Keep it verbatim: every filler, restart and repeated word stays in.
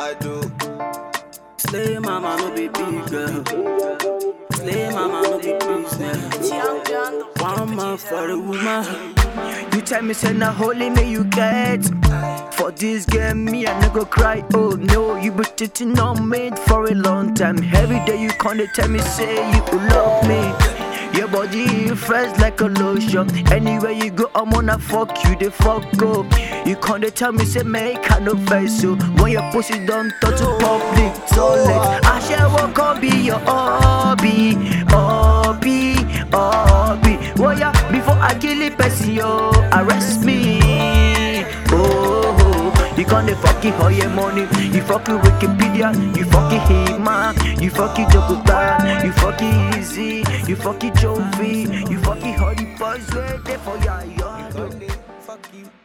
I do. Slay mama no be big girl. Slay mama no be business. One man for the woman. You tell me say na holy me you get. For this game me I no go cry. Oh no, you been cheating on me for a long time. Every day you come to tell me say you love me. Your body fresh like a lotion. Anywhere you go, I'm gonna fuck you, they fuck up. You come to tell me say make I no face so when your pussy don't touch to public toilet. I shall walk on be your hobby, hobby, hobby. Oh yeah, before I kill it, person yo, arrest me. Oh, oh. You can't fucking all your money. You fucking Wikipedia, you fucking Hima, you fucking Jokota, you fucking Easy, you fucking Jovi, you fucking Holly Boys, wait there for ya, yo. Fuck you.